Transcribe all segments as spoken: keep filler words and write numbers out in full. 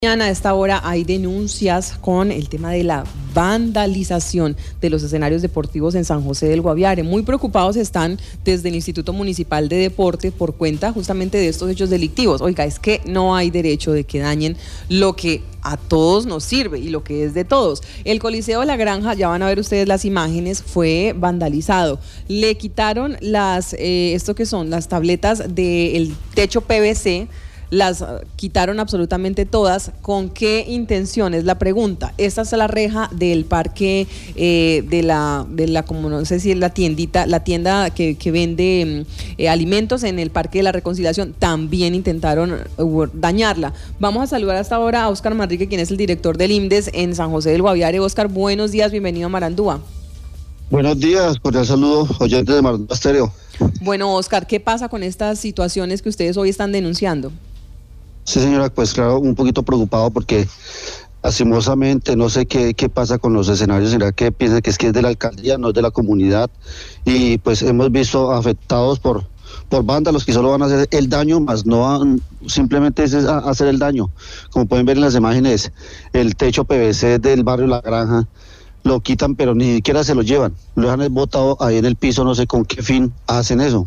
Mañana a esta hora hay denuncias con el tema de la vandalización de los escenarios deportivos en San José del Guaviare. Muy preocupados están desde el Instituto Municipal de Deporte por cuenta justamente de estos hechos delictivos. Oiga, es que no hay derecho de que dañen lo que a todos nos sirve y lo que es de todos. El Coliseo La Granja, ya van a ver ustedes las imágenes, fue vandalizado. Le quitaron las, eh, esto que son las tabletas del techo P V C. Las quitaron absolutamente todas. ¿Con qué intención? Es la pregunta. Esta es la reja del parque eh, de la, de la, como no sé si es la tiendita, la tienda que, que vende eh, alimentos en el Parque de la Reconciliación. También intentaron uh, dañarla. Vamos a saludar hasta ahora a Óscar Manrique, quien es el director del IMDES en San José del Guaviare. Óscar, buenos días, bienvenido a Marandúa. Buenos días, cordial saludo, oyentes de Marandúa Estéreo. Bueno, Óscar, ¿qué pasa con estas situaciones que ustedes hoy están denunciando? Sí, señora, pues claro, un poquito preocupado porque lastimosamente no sé qué, qué pasa con los escenarios. Será que piensa que es que es de la alcaldía, no es de la comunidad, y pues hemos visto afectados por por vándalos que solo van a hacer el daño, más no van, simplemente es a, hacer el daño. Como pueden ver en las imágenes, el techo P V C del barrio La Granja lo quitan, pero ni siquiera se lo llevan, lo dejan botado ahí en el piso. No sé con qué fin hacen eso.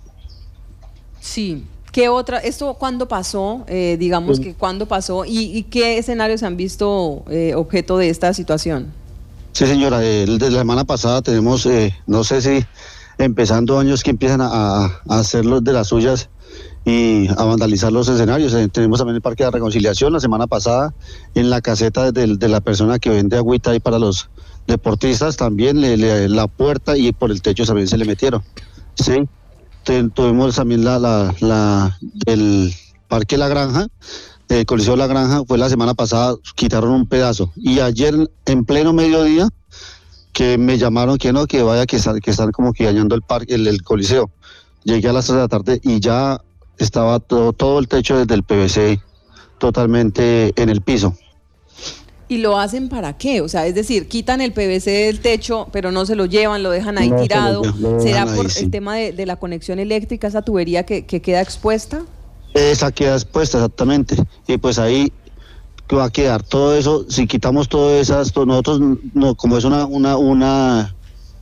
Sí. ¿Qué otra, esto cuándo pasó, eh, digamos que cuándo pasó y, y qué escenarios han visto eh, objeto de esta situación? Sí, señora, eh, desde la semana pasada tenemos, eh, no sé si empezando años que empiezan a, a hacer los de las suyas y a vandalizar los escenarios. Eh, tenemos también el Parque de la Reconciliación la semana pasada, en la caseta de, de la persona que vende agüita ahí para los deportistas, también le, le, la puerta y por el techo también se le metieron, sí. Tuvimos también la, la, la el Parque La Granja, el Coliseo La Granja, fue la semana pasada, quitaron un pedazo. Y ayer, en pleno mediodía, que me llamaron que no, que vaya, que están, que están como que dañando el parque, el, el Coliseo. Llegué a las tres de la tarde y ya estaba todo, todo el techo desde el P V C totalmente en el piso. ¿Y lo hacen para qué? O sea, es decir, quitan el P V C del techo, pero no se lo llevan, lo dejan ahí no, tirado. Lo, lo ¿Será por ahí, sí. el tema de, de la conexión eléctrica, esa tubería que, que queda expuesta? Esa queda expuesta, exactamente. Y pues ahí va a quedar todo eso. Si quitamos todo esas, nosotros, no, como es una, una, una,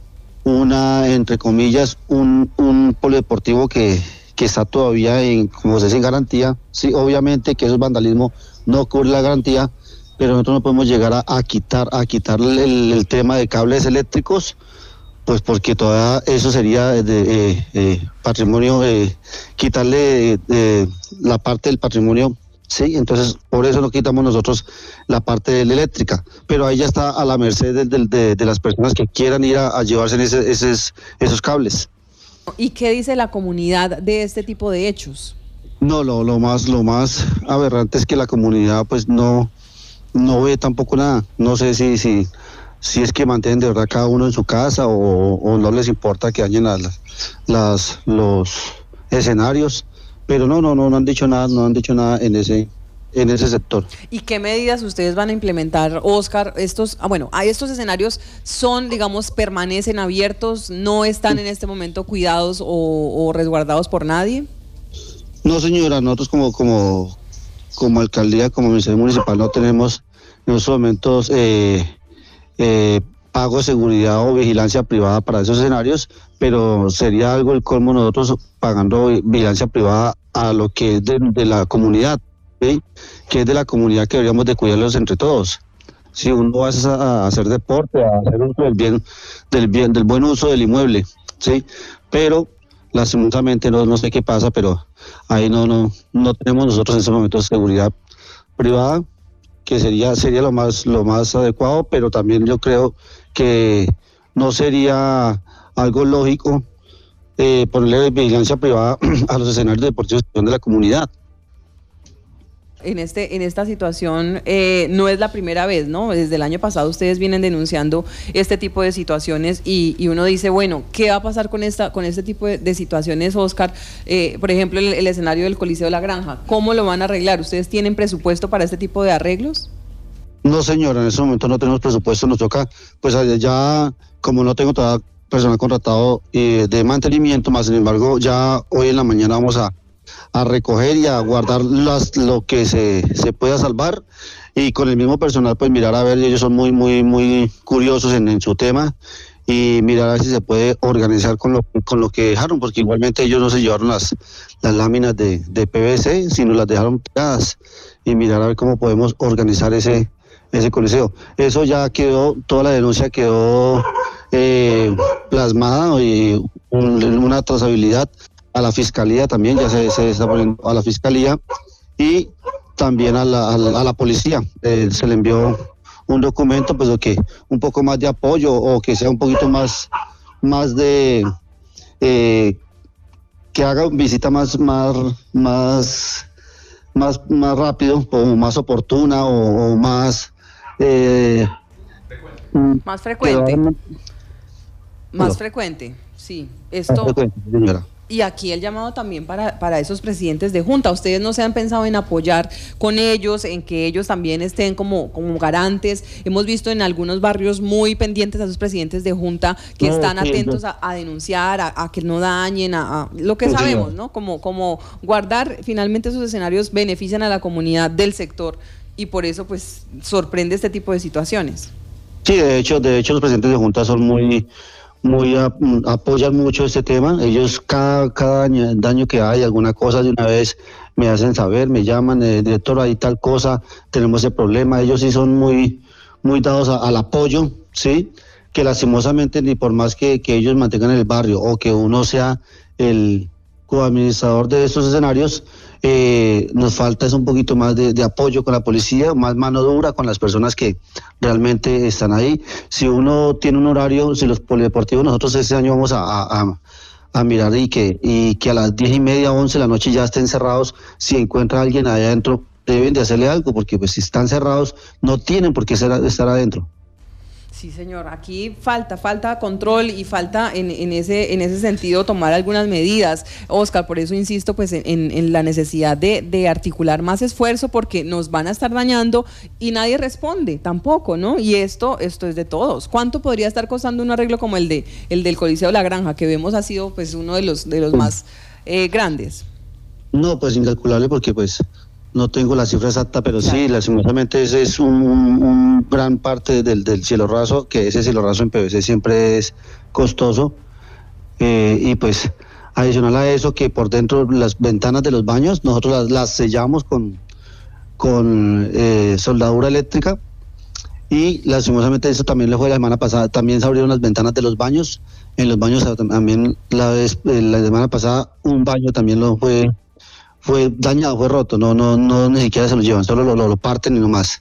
una entre comillas, un, un polideportivo que, que está todavía en, como se dice, en garantía. Sí, obviamente que eso es vandalismo, no cubre la garantía, pero nosotros no podemos llegar a, a quitar a quitar el, el tema de cables eléctricos, pues porque todavía eso sería de eh, eh, patrimonio, eh, quitarle eh, la parte del patrimonio, sí. Entonces por eso no quitamos nosotros la parte de la eléctrica, pero ahí ya está a la merced de, de, de, de las personas que quieran ir a, a llevarse ese, esos, esos cables. ¿Y qué dice la comunidad de este tipo de hechos? No, lo, lo más lo más aberrante es que la comunidad pues no no ve tampoco nada. No sé si si si es que mantienen de verdad cada uno en su casa o, o no les importa que dañen las, las los escenarios, pero no no no no han dicho nada, no han dicho nada en ese en ese sector. ¿Y qué medidas ustedes van a implementar, Óscar? Estos, ah, bueno, hay estos escenarios son, digamos, permanecen abiertos, no están en este momento cuidados o, o resguardados por nadie. No, señora, nosotros como como como alcaldía, como ministerio municipal, no tenemos en estos momentos eh, eh, pago de seguridad o vigilancia privada para esos escenarios, pero sería algo el colmo nosotros pagando vigilancia privada a lo que es de, de la comunidad, ¿sí? Que es de la comunidad que deberíamos de cuidarlos entre todos. Si uno va a hacer deporte, a hacer uso del bien, del bien, del buen uso del inmueble, sí, pero lastimosamente no, no sé qué pasa, pero ahí no no no tenemos nosotros en ese momento seguridad privada, que sería sería lo más lo más adecuado, pero también yo creo que no sería algo lógico eh, ponerle vigilancia privada a los escenarios deportivos de la comunidad. En, este, en esta situación eh, no es la primera vez, ¿no? Desde el año pasado ustedes vienen denunciando este tipo de situaciones y, y uno dice, bueno, ¿qué va a pasar con esta con este tipo de, de situaciones, Óscar? Eh, por ejemplo, el, el escenario del Coliseo La Granja, ¿cómo lo van a arreglar? ¿Ustedes tienen presupuesto para este tipo de arreglos? No, señora, en ese momento no tenemos presupuesto, nos toca, pues ya, como no tengo toda personal contratado eh, de mantenimiento, más sin embargo, ya hoy en la mañana vamos a a recoger y a guardar las, lo que se, se pueda salvar, y con el mismo personal pues mirar a ver, ellos son muy muy muy curiosos en, en su tema, y mirar a ver si se puede organizar con lo, con lo que dejaron, porque igualmente ellos no se llevaron las, las láminas de, de P V C, sino las dejaron pegadas, y mirar a ver cómo podemos organizar ese ese coliseo. Eso ya quedó, toda la denuncia quedó eh, plasmada, y un, una trazabilidad a la fiscalía también, ya se, se está poniendo a la fiscalía, y también a la, a la, a la policía. Eh, se le envió un documento, pues, que un poco más de apoyo, o que sea un poquito más, más de, eh, que haga visita más, más, más, más, más rápido, o más oportuna, o, o más Eh, más frecuente. Pero, más no. frecuente, sí. Esto. Más frecuente, señora. Y aquí el llamado también para, para esos presidentes de junta. ¿Ustedes no se han pensado en apoyar con ellos, en que ellos también estén como, como garantes? Hemos visto en algunos barrios muy pendientes a esos presidentes de junta que No, están sí, atentos no. a, a denunciar, a, a que no dañen, a, a lo que Sí, sabemos, señor. ¿no? Como, como guardar finalmente esos escenarios benefician a la comunidad del sector, y por eso pues sorprende este tipo de situaciones. Sí, de hecho, de hecho los presidentes de junta son muy, muy a- apoyan mucho este tema. Ellos cada, cada daño, daño que hay, alguna cosa, de una vez me hacen saber, me llaman, eh, director, hay tal cosa, tenemos ese problema. Ellos sí son muy, muy dados a- al apoyo, sí, que lastimosamente ni por más que, que ellos mantengan el barrio, o que uno sea el coadministrador de estos escenarios, eh, nos falta es un poquito más de, de apoyo con la policía, más mano dura con las personas que realmente están ahí. Si uno tiene un horario, si los polideportivos, nosotros este año vamos a, a, a- a mirar, y que, y que a las diez y media, once de la noche ya estén cerrados. Si encuentra alguien ahí adentro, deben de hacerle algo, porque pues si están cerrados, no tienen por qué ser, estar adentro. Sí, señor, aquí falta, falta control, y falta en, en ese, en ese sentido tomar algunas medidas, Oscar. Por eso insisto pues en, en la necesidad de, de articular más esfuerzo, porque nos van a estar dañando y nadie responde tampoco, ¿no? Y esto, esto es de todos. ¿Cuánto podría estar costando un arreglo como el de el del Coliseo La Granja, que vemos ha sido pues uno de los de los más eh, grandes? No, pues incalculable, porque pues no tengo la cifra exacta, pero Claro. sí, lastimosamente ese es un, un- un gran parte del, del cielo raso, que ese cielo raso en P V C siempre es costoso, eh, y pues adicional a eso, que por dentro las ventanas de los baños nosotros las, las sellamos con, con eh, soldadura eléctrica, y lastimosamente eso también le fue la semana pasada. También se abrieron las ventanas de los baños, en los baños también la vez, eh, la semana pasada un baño también lo fue fue dañado, fue roto, no no no ni siquiera se lo llevan, solo lo, lo, lo parten y no más.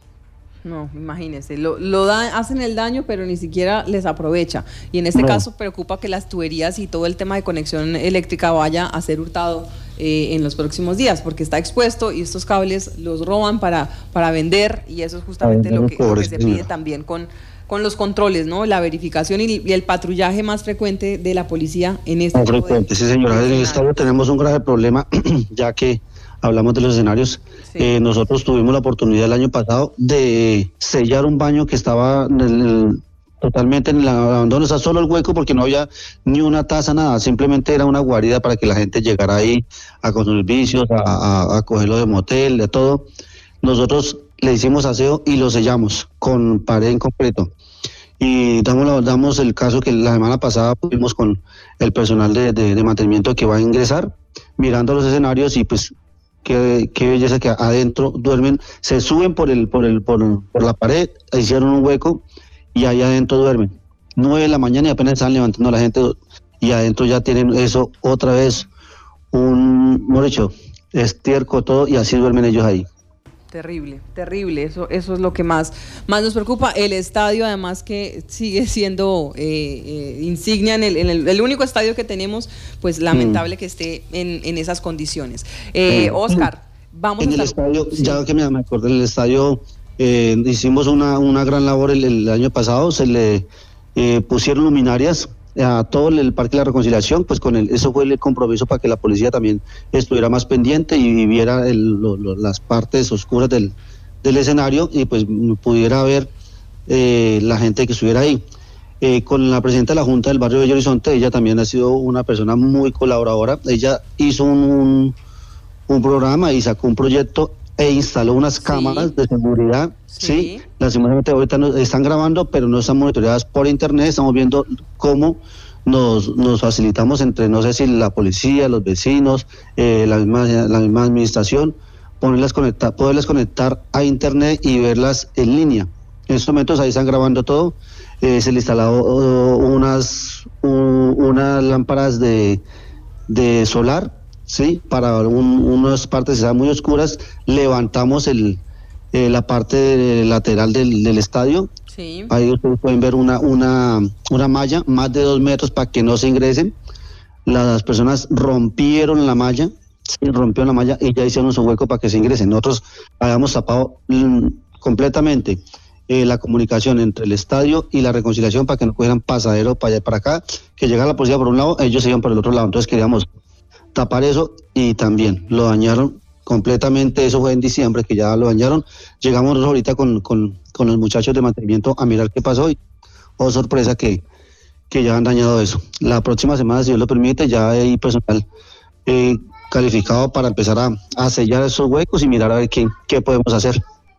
No, imagínense, lo, lo da, hacen el daño, pero ni siquiera les aprovecha. Y en este No. caso preocupa que las tuberías y todo el tema de conexión eléctrica vaya a ser hurtado eh, en los próximos días, porque está expuesto y estos cables los roban para, para vender, y eso es justamente Ay, lo no, que, lo que pobres, se señora. pide también con, con los controles, ¿no? La verificación y, y el patrullaje más frecuente de la policía en este Muy tipo de- frecuente, sí señora. de En el escenarios. estadio tenemos un grave problema, ya que hablamos de los escenarios. Sí. Eh, nosotros tuvimos la oportunidad el año pasado de sellar un baño que estaba en el- totalmente en el abandono, o sea, solo el hueco, porque no había ni una taza, nada, simplemente era una guarida para que la gente llegara ahí a consumir vicios, a, a, a cogerlo de motel, de todo. Nosotros le hicimos aseo y lo sellamos con pared en concreto. Y damos, la- damos el caso que la semana pasada fuimos con el personal de, de, de mantenimiento que va a ingresar, mirando los escenarios, y pues qué, qué belleza que adentro duermen, se suben por el por el por, por la pared, hicieron un hueco y ahí adentro duermen. Nueve de la mañana y apenas están levantando a la gente, y adentro ya tienen eso otra vez, un, mejor dicho, estiércol todo, y así duermen ellos ahí. Terrible, terrible, eso, eso es lo que más, más nos preocupa. El estadio, además, que sigue siendo eh, eh, insignia en, el, en el, el único estadio que tenemos, pues lamentable mm. que esté en, en esas condiciones. Eh, mm. Oscar, vamos en a el estar... estadio, sí. ya que me, me acordé, en el estadio eh, hicimos una, una gran labor el, el año pasado, se le eh, pusieron luminarias a todo el Parque de la Reconciliación, pues con el, eso fue el compromiso para que la policía también estuviera más pendiente y viera el, lo, lo, las partes oscuras del, del escenario, y pues pudiera ver eh, la gente que estuviera ahí. Eh, con la presidenta de la Junta del Barrio Bello Horizonte, ella también ha sido una persona muy colaboradora. Ella hizo un, un, un programa y sacó un proyecto e instaló unas cámaras sí. de seguridad. Sí, sí. Las imágenes ahorita no, están grabando, pero no están monitoreadas por internet. Estamos viendo cómo nos, nos facilitamos entre, no sé si la policía, los vecinos, eh, la, misma, la misma administración, ponerlas conectar, poderlas conectar a internet y verlas en línea. En estos momentos ahí están grabando todo. Eh, se le instalaron uh, unas uh, unas lámparas de, de solar, sí, para un, unas partes que están muy oscuras. Levantamos el eh, la parte lateral del, del estadio. Sí. Ahí ustedes pueden ver una una una malla más de dos metros para que no se ingresen. Las personas rompieron la malla, sí, rompieron la malla y ya hicieron su hueco para que se ingresen. Nosotros habíamos tapado mm, completamente Eh, la comunicación entre el estadio y la reconciliación para que no cogieran pasadero para allá para acá, que llegara la policía por un lado, ellos iban por el otro lado. Entonces queríamos tapar eso y también lo dañaron completamente. Eso fue en diciembre que ya lo dañaron. Llegamos ahorita con, con, con los muchachos de mantenimiento a mirar qué pasó y oh sorpresa que, que ya han dañado eso. La próxima semana, si Dios lo permite, ya hay personal eh, calificado para empezar a, a sellar esos huecos y mirar a ver qué, qué podemos hacer.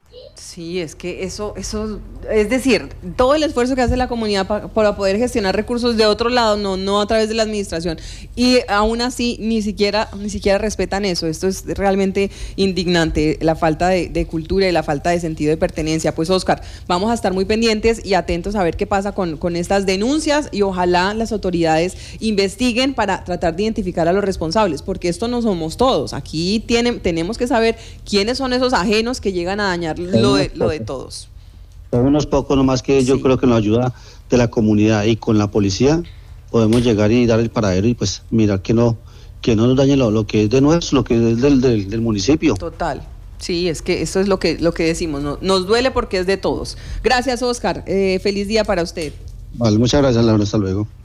Sí, es que eso, eso, es decir, todo el esfuerzo que hace la comunidad pa, para poder gestionar recursos de otro lado, no, no a través de la administración, y aún así ni siquiera, ni siquiera respetan eso. Esto es realmente indignante, la falta de, de cultura y la falta de sentido de pertenencia. Pues Óscar, vamos a estar muy pendientes y atentos a ver qué pasa con, con estas denuncias y ojalá las autoridades investiguen para tratar de identificar a los responsables, porque esto no somos todos. Aquí tienen, tenemos que saber quiénes son esos ajenos que llegan a dañar lo de lo de todos. Son unos pocos nomás que yo sí. creo que nos ayuda de la comunidad y con la policía podemos llegar y dar el paradero y pues mirar que no que no nos dañe lo, lo que es de nuestro, lo que es del, del, del municipio. Total. Sí, es que eso es lo que lo que decimos, ¿no? Nos duele porque es de todos. Gracias, Óscar. Eh, feliz día para usted. Vale, muchas gracias, Laura. Hasta luego.